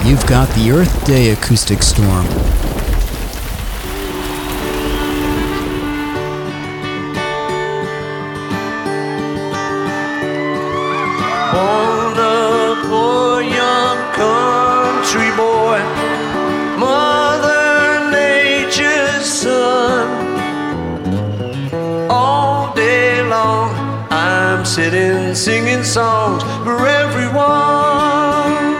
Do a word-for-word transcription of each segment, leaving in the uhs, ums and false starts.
You've got the Earth Day acoustic storm. Born a poor young country boy, Mother Nature's son. All day long I'm sitting singing songs for everyone.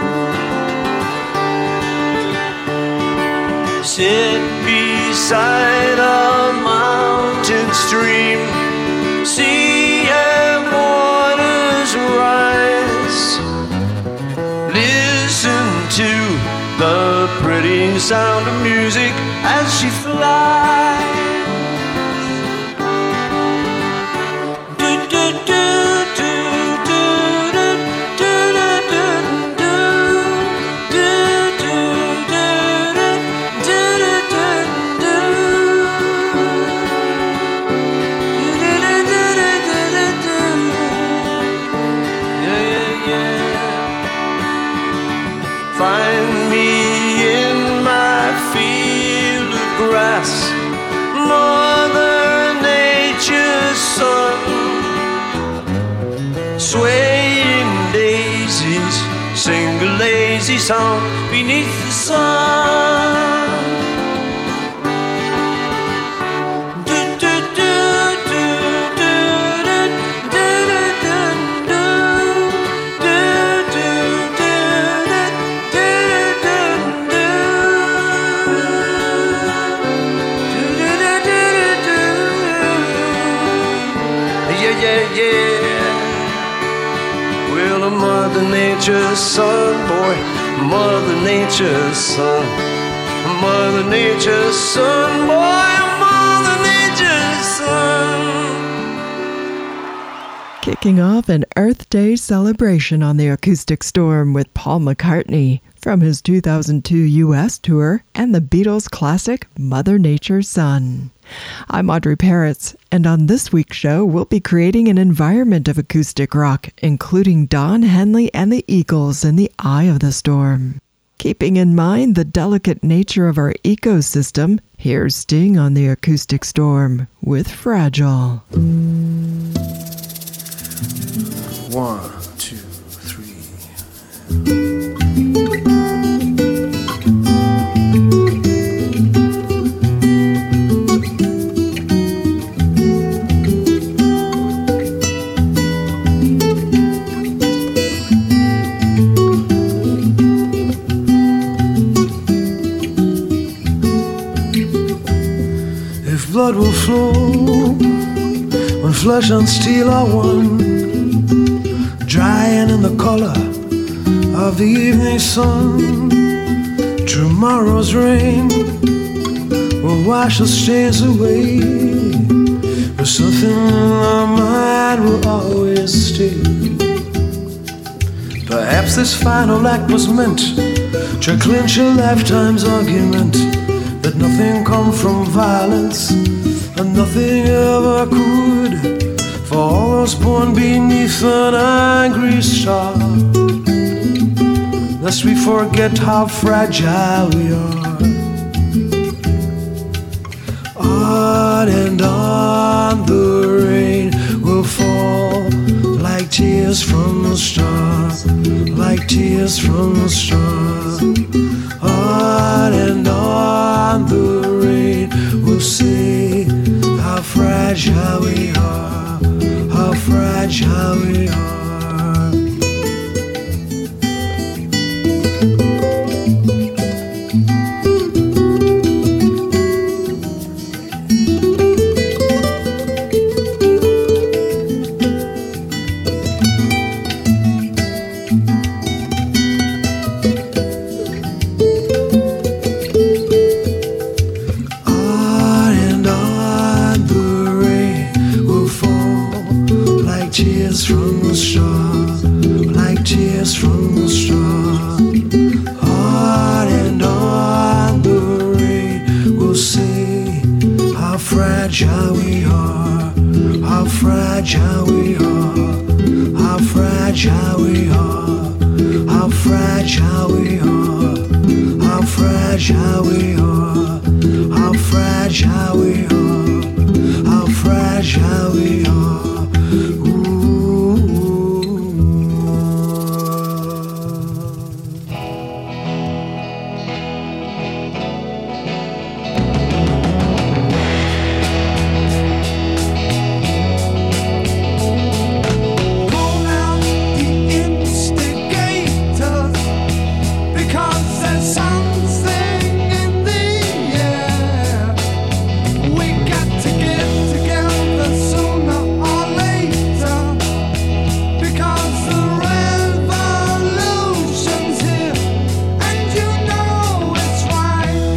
Sit beside a mountain stream, see and waters rise. Listen to the pretty sound of music as she flies. Find me in my field of grass, Mother Nature's son. Swaying daisies sing a lazy song beneath the sun. Yeah, yeah. Well, a Mother Nature's son, boy, Mother Nature's son, Mother Nature's son, boy, Mother Nature's son. Kicking off an Earth Day celebration on the Acoustic Storm with Paul McCartney from his two thousand two U S tour and the Beatles classic Mother Nature's Son. I'm Audrey Peretz, and on this week's show, we'll be creating an environment of acoustic rock, including Don Henley and the Eagles in the eye of the storm. Keeping in mind the delicate nature of our ecosystem, here's Sting on the Acoustic Storm with Fragile. One, two, three. If blood will flow when flesh and steel are one, drying in the color of the evening sun, tomorrow's rain will wash the stains away, but something in our mind will always stay. Perhaps this final act was meant to clinch a lifetime's argument that nothing comes from violence and nothing ever could. For all those born beneath an angry star, lest we forget how fragile we are. On and on the rain will fall like tears from a star, like tears from a star. On and on the rain will say how fragile we are, how fragile we are. Fragile we are, how fragile we are, how fragile we are, how fragile we are. fragile we are, how fragile we are, how fragile we are. Ooh. Call out the instigators, because there's something in the air. We got to get together sooner or later, because the revolution's here, and you know it's right.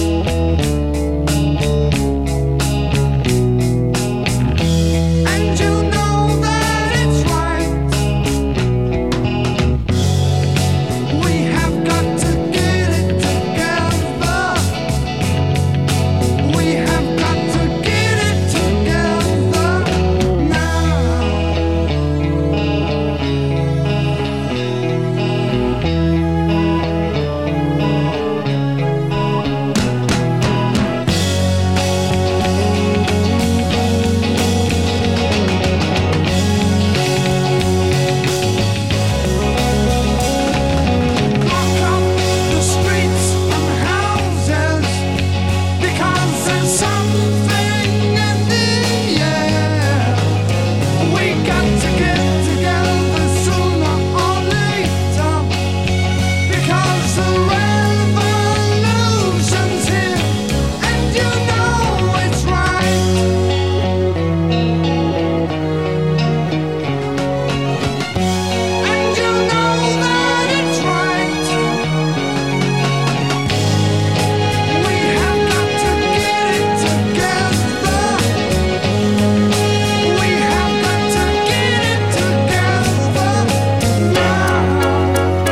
And you know that it's right. We have got to get it together. We have got to get it together now. Lock up the streets and houses, because there's something in the air. We got to get together sooner or later, because the revolution's here, and you know it's right. And you know that it's right. We have got to get it together. We have got to get it together now.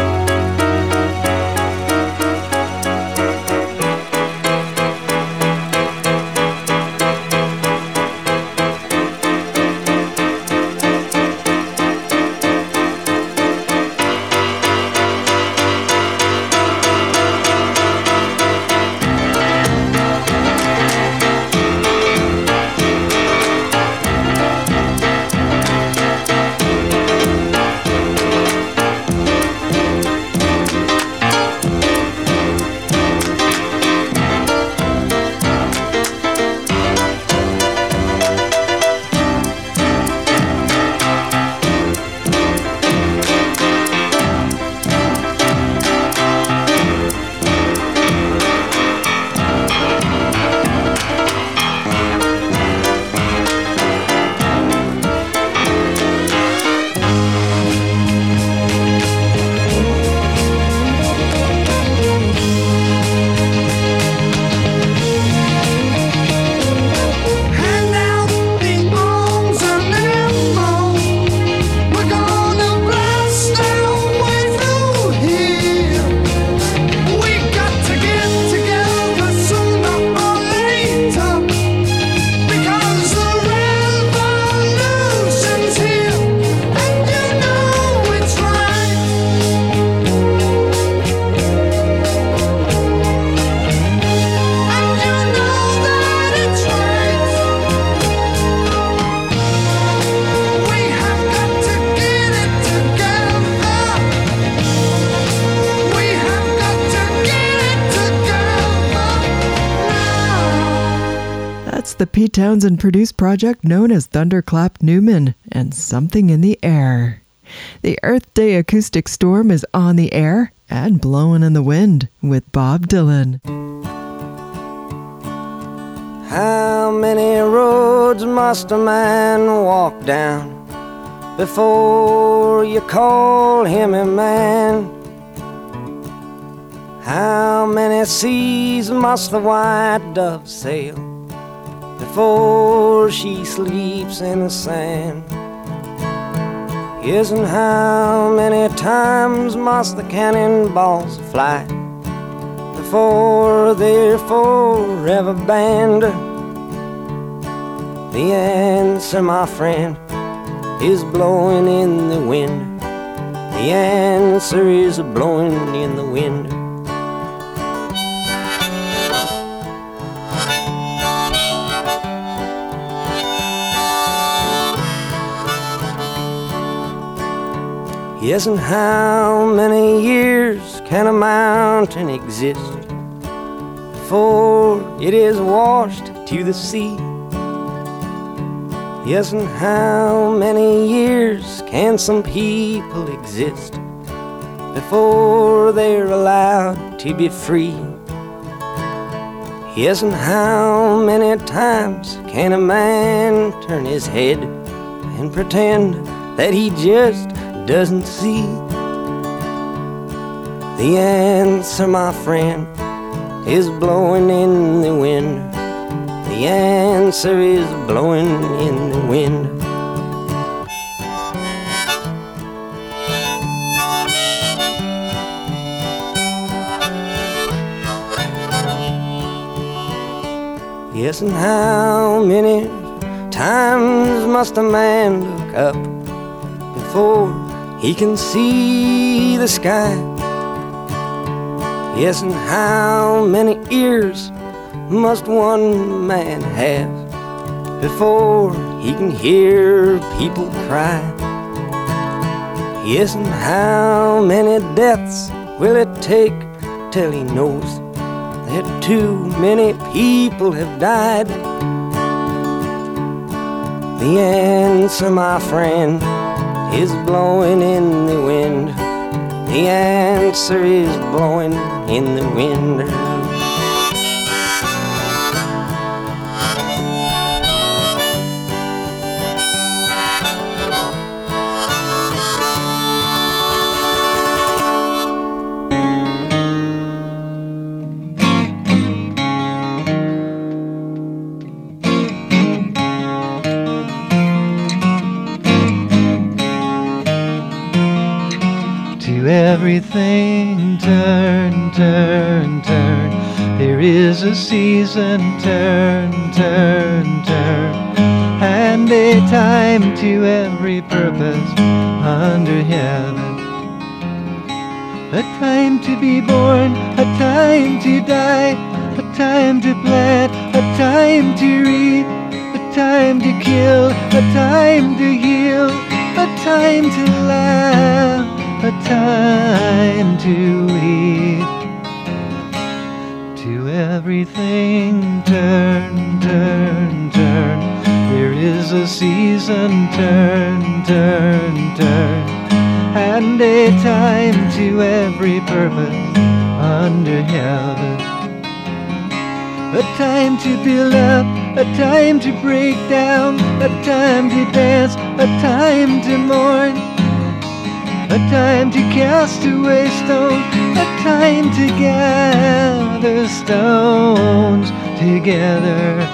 Hand out the arms and ammo. We're gonna blast our way through here. We got to get together sooner or later, because the revolution's here, and you know it's right. And you know that it's right. We have got to get it together. We have got to get it together now. That's the Pete Townsend produced project known as Thunderclap Newman and Something in the Air. The Earth Day Acoustic Storm is on the air and blowing in the wind with Bob Dylan. How many roads must a man walk down before you call him a man? How many seas must the white dove sail before she sleeps in the sand? Yes, and how many times must the cannonballs fly before they're forever banned? The answer, my friend, is blowing in the wind. The answer is blowing in the wind. Yes, and how many years can a mountain exist before it is washed to the sea? Yes, and how many years can some people exist before they're allowed to be free? Yes, and how many times can a man turn his head and pretend that he just doesn't see? The answer, my friend, is blowing in the wind. The answer is blowing in the wind. Yes, and how many times must a man look up before he can see the sky? Yes, and how many ears must one man have before he can hear people cry? Yes, and how many deaths will it take till he knows that too many people have died? The answer, my friend, is blowing in the wind. The answer is blowing in the wind. Everything turn, turn, turn. There is a season, turn, turn, turn. And a time to every purpose under heaven. A time to be born, a time to die, a time to plant, a time to reap, a time to kill, a time to heal, a time to laugh, a time to weep. To everything turn, turn, turn. There is a season, turn, turn, turn. And a time to every purpose under heaven. A time to build up, a time to break down, a time to dance, a time to mourn, a time to cast away stones, a time to gather stones together.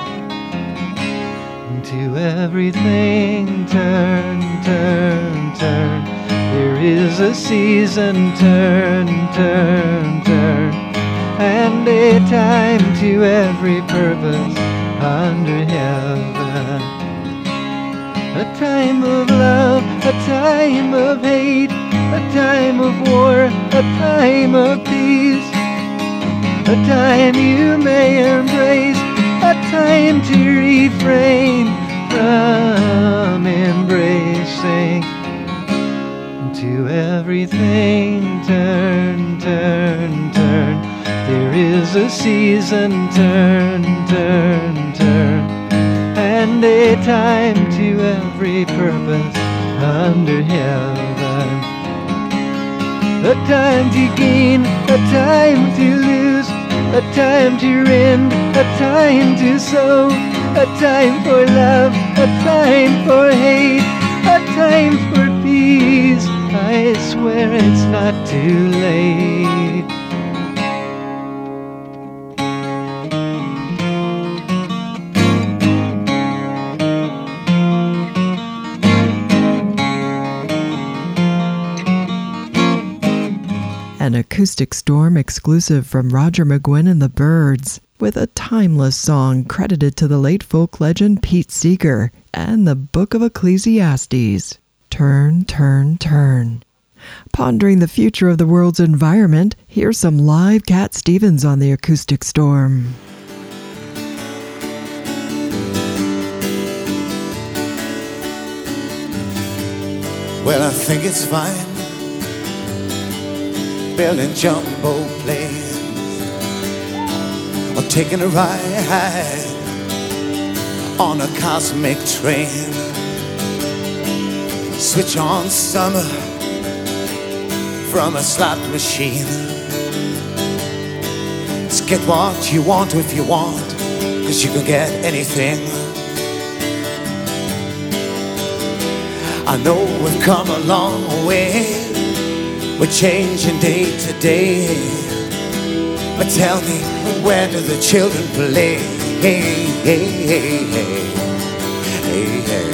To everything turn, turn, turn. There is a season, turn, turn, turn. And a time to every purpose under heaven. A time of love, a time of hate, a time of war, a time of peace, a time you may embrace, a time to refrain from embracing. To everything turn, turn, turn. There is a season, turn, turn, turn. And a time to every purpose under heaven. A time to gain, a time to lose, a time to rend, a time to sow, a time for love, a time for hate, a time for peace. I swear it's not too late. An Acoustic Storm exclusive from Roger McGuinn and the Byrds, with a timeless song credited to the late folk legend Pete Seeger and the Book of Ecclesiastes, Turn, Turn, Turn. Pondering the future of the world's environment, here's some live Cat Stevens on the Acoustic Storm. Well, I think it's fine building jumbo planes, or taking a ride on a cosmic train. Switch on summer from a slot machine. Just get what you want if you want, 'cause you can get anything. I know we've come a long way, we're changing day to day. But tell me, where do the children play? Hey, hey, hey, hey, hey, hey.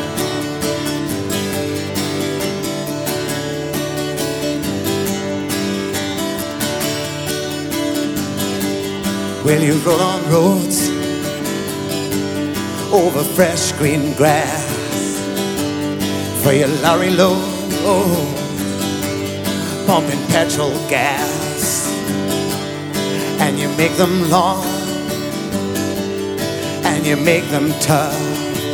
Will you roll on roads over fresh green grass for your lorry load, oh, pumping petrol gas, and you make them long and you make them tough,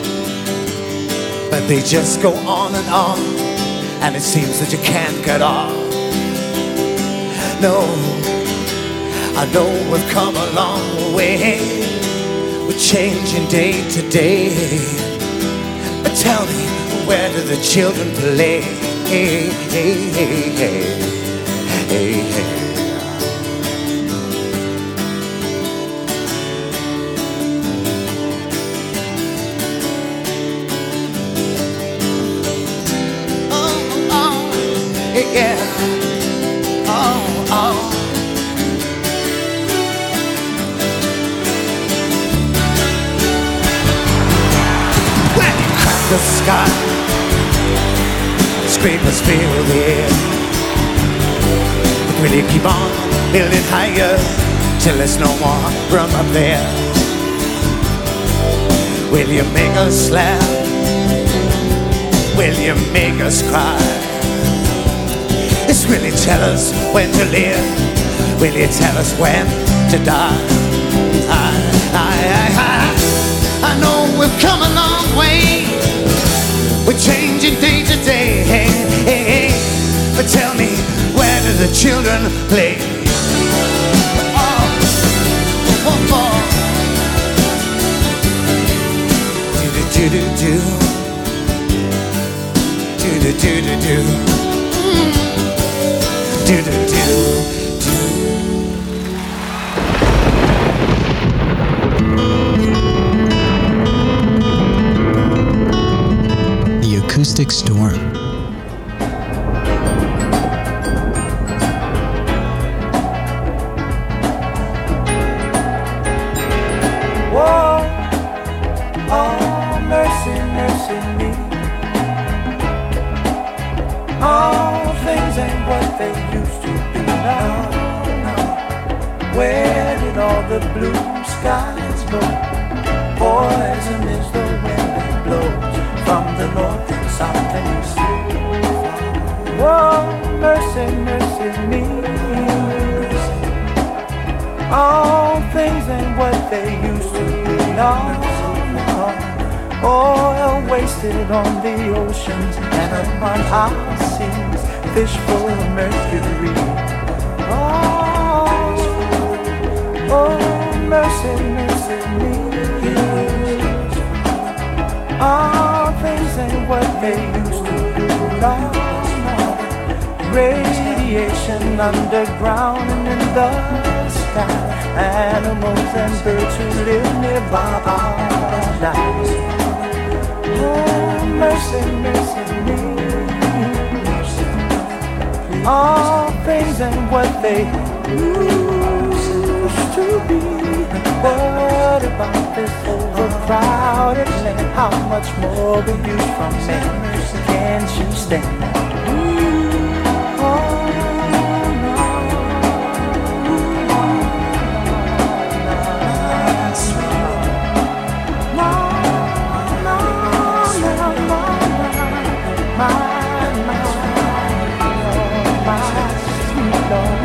but they just go on and on, and it seems that you can't get off. No, I know we've come a long way, we're changing day to day. But tell me, where do the children play? Hey, hey, hey, hey, hey, hey. Oh, oh, yeah. Oh, oh. The sky, scrapers fill the air. But will you keep on building higher till there's no more room up there? Will you make us laugh? Will you make us cry? It's really tell us when to live. Will you tell us when to die? I, I, I, I, I know we've come a long way, we're changing day to day, hey, hey, hey. But tell me, where do the children play? Oh, oh, oh. Do do do do do, do do do do do, do do do do. Acoustic Storm. Whoa, oh, mercy, mercy me. All things ain't what they used to be now, now. Where did all the blue skies go? Poison is the wind that blows from the north and south and east. Whoa, mercy, mercy me. All things ain't what they used to be, no, no. Oil wasted on the oceans and upon our seas, fish full of mercury. Oh, oh, mercy, mercy me. All things ain't what they used to be, no, no. Radiation underground and in the sky, animals and birds who live nearby are dying. Oh, mercy, mercy me. All things ain't what they used to be. What about this overcrowded land? How much more will you from me? Can't you stand that? Oh, no. No, no, no, no, my, my, my sweet Lord.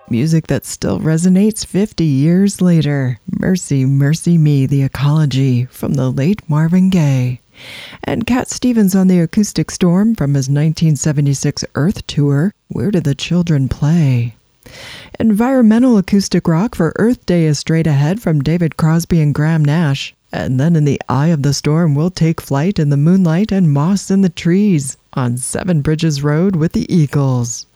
Music that still resonates fifty years later. Mercy, Mercy Me, The Ecology from the late Marvin Gaye. And Cat Stevens on the Acoustic Storm from his nineteen seventy-six Earth tour, Where Do the Children Play? Environmental acoustic rock for Earth Day is straight ahead from David Crosby and Graham Nash. And then In the Eye of the Storm will take flight in the moonlight and moss in the trees on Seven Bridges Road with the Eagles.